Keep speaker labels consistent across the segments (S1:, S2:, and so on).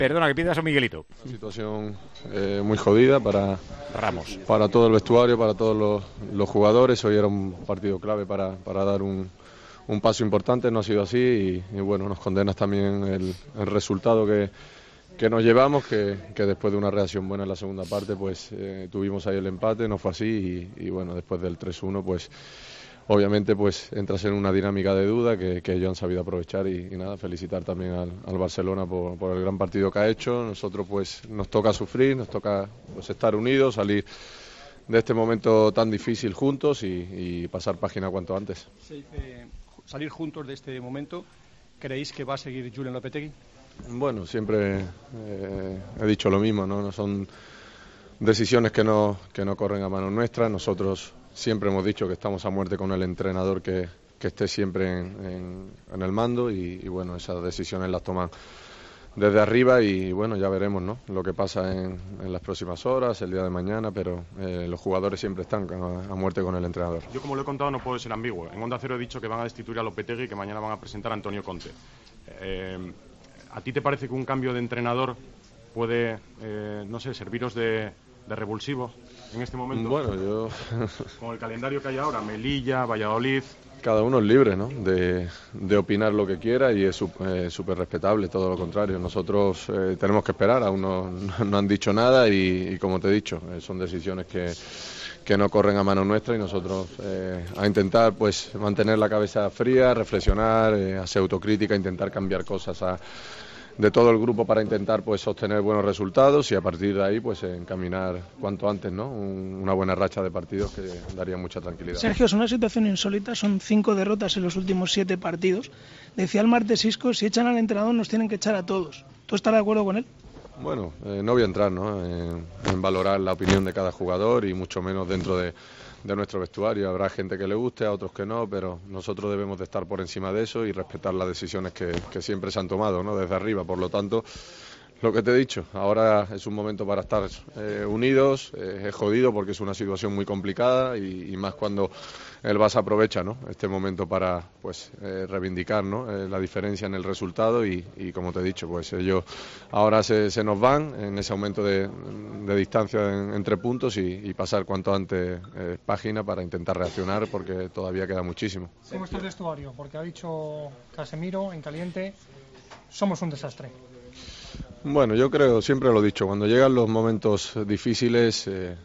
S1: Perdona, que pidas a Miguelito.
S2: Una situación muy jodida para
S1: Ramos,
S2: para todo el vestuario, para todos los jugadores. Hoy era un partido clave para dar un paso importante, no ha sido así y bueno, nos condenas también el resultado que nos llevamos, que después de una reacción buena en la segunda parte, pues tuvimos ahí el empate, no fue así y bueno, después del 3-1, pues obviamente pues entras en una dinámica de duda que ellos han sabido aprovechar y nada, felicitar también al Barcelona por el gran partido que ha hecho. Nosotros pues nos toca sufrir, nos toca pues estar unidos, salir de este momento tan difícil juntos y pasar página cuanto antes.
S3: Se dice salir juntos de este momento. ¿Creéis que va a seguir Julen Lopetegui?
S2: Bueno, siempre he dicho lo mismo, ¿no? No son decisiones que no corren a mano nuestra. Nosotros siempre hemos dicho que estamos a muerte con el entrenador que esté siempre en el mando y bueno, esas decisiones las toman desde arriba y bueno, ya veremos, ¿no? Lo que pasa en las próximas horas, el día de mañana, pero los jugadores siempre están a muerte con el entrenador.
S4: Yo, como lo he contado, no puedo ser ambiguo. En Onda Cero he dicho que van a destituir a Lopetegui y que mañana van a presentar a Antonio Conte. ¿A ti te parece que un cambio de entrenador puede, no sé, serviros de revulsivo en este momento?
S2: Bueno, yo...
S4: Con el calendario que hay ahora, Melilla, Valladolid...
S2: Cada uno es libre, ¿no?, de opinar lo que quiera y es súper respetable, todo lo contrario. Nosotros tenemos que esperar, aún no han dicho nada y como te he dicho, son decisiones que no corren a mano nuestra y nosotros a intentar pues mantener la cabeza fría, reflexionar, hacer autocrítica, intentar cambiar cosas de todo el grupo para intentar pues obtener buenos resultados y a partir de ahí pues encaminar cuanto antes, ¿no?, una buena racha de partidos que daría mucha tranquilidad.
S5: Sergio, es una situación insólita, son 5 derrotas en los últimos 7 partidos. Decía el martes Isco, si echan al entrenador nos tienen que echar a todos. ¿Tú estás de acuerdo con él?
S2: Bueno, no voy a entrar, ¿no?, en valorar la opinión de cada jugador y mucho menos dentro de nuestro vestuario. Habrá gente que le guste, a otros que no, pero nosotros debemos de estar por encima de eso y respetar las decisiones que siempre se han tomado, ¿no?, desde arriba. Por lo tanto, lo que te he dicho, ahora es un momento para estar unidos. Es jodido porque es una situación muy complicada y más cuando el Barça aprovecha, ¿no?, este momento para pues reivindicar, ¿no?, la diferencia en el resultado y como te he dicho, pues ellos ahora se nos van en ese aumento de distancia entre puntos y pasar cuanto antes página para intentar reaccionar porque todavía queda muchísimo.
S6: ¿Cómo está el vestuario? Porque ha dicho Casemiro en caliente, somos un desastre.
S2: Bueno, yo creo, siempre lo he dicho, cuando llegan los momentos difíciles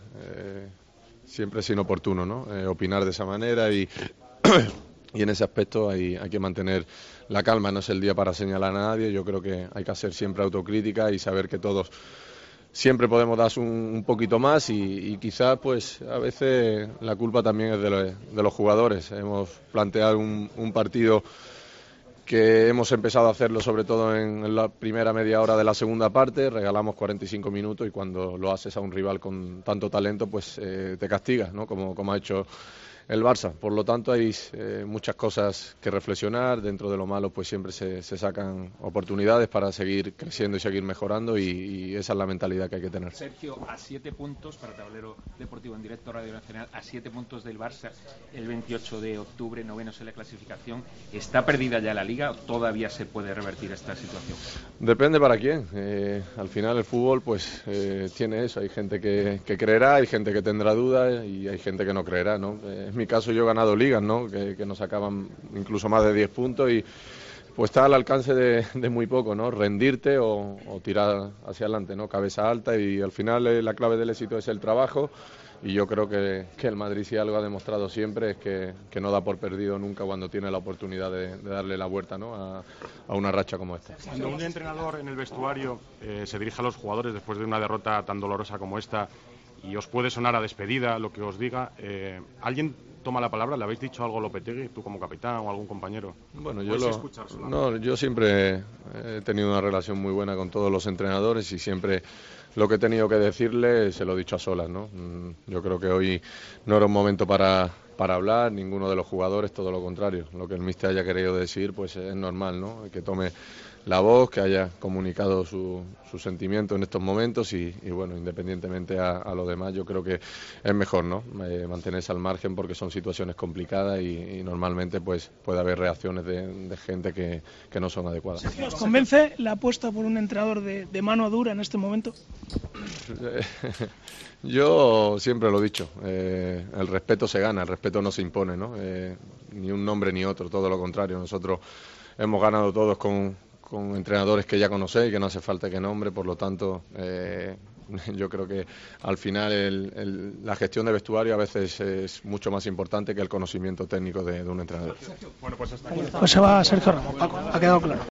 S2: siempre es inoportuno, ¿no?, opinar de esa manera y en ese aspecto hay que mantener la calma. No es el día para señalar a nadie. Yo creo que hay que hacer siempre autocrítica y saber que todos siempre podemos dar un poquito más y quizás pues a veces la culpa también es de los jugadores. Hemos planteado un partido que hemos empezado a hacerlo sobre todo en la primera media hora de la segunda parte, regalamos 45 minutos y cuando lo haces a un rival con tanto talento pues te castigas, ¿no?, como ha hecho el Barça. Por lo tanto hay muchas cosas que reflexionar. Dentro de lo malo pues siempre se sacan oportunidades para seguir creciendo y seguir mejorando y esa es la mentalidad que hay que tener.
S7: Sergio, a 7 puntos para Tablero Deportivo en directo Radio Nacional, a 7 puntos del Barça el 28 de octubre, novenos en la clasificación. ¿Está perdida ya la Liga o todavía se puede revertir esta situación?
S2: Depende para quién. Al final el fútbol pues tiene eso. Hay gente que creerá, hay gente que tendrá dudas y hay gente que no creerá, ¿no? En mi caso yo he ganado ligas, ¿no?, que nos sacaban incluso más de 10 puntos y pues está al alcance de muy poco, ¿no?, rendirte o tirar hacia adelante, ¿no?, cabeza alta y al final la clave del éxito es el trabajo y yo creo que el Madrid si algo ha demostrado siempre es que no da por perdido nunca cuando tiene la oportunidad de darle la vuelta, ¿no?, a una racha como esta.
S4: Cuando un entrenador en el vestuario se dirige a los jugadores después de una derrota tan dolorosa como esta y os puede sonar a despedida lo que os diga, ¿alguien toma la palabra? ¿Le habéis dicho algo a Lopetegui, tú como capitán o algún compañero?
S2: Bueno, yo siempre he tenido una relación muy buena con todos los entrenadores y siempre lo que he tenido que decirle se lo he dicho a solas, ¿no? Yo creo que hoy no era un momento para hablar, ninguno de los jugadores, todo lo contrario. Lo que el míster haya querido decir pues es normal, ¿no?, que tome la voz, que haya comunicado su sentimiento en estos momentos y bueno, independientemente a lo demás, yo creo que es mejor, ¿no? Mantenerse al margen porque son situaciones complicadas y normalmente pues puede haber reacciones de gente que no son adecuadas.
S5: ¿Os convence la apuesta por un entrenador de mano dura en este momento?
S2: Yo siempre lo he dicho, el respeto se gana, el respeto no se impone, ¿no? Ni un nombre ni otro, todo lo contrario. Nosotros hemos ganado todos con entrenadores que ya conocéis, que no hace falta que nombre, por lo tanto yo creo que al final la gestión de vestuario a veces es mucho más importante que el conocimiento técnico de un entrenador.
S3: Bueno, pues hasta aquí.
S5: Pues se va Sergio Ramos, Paco, ha quedado claro.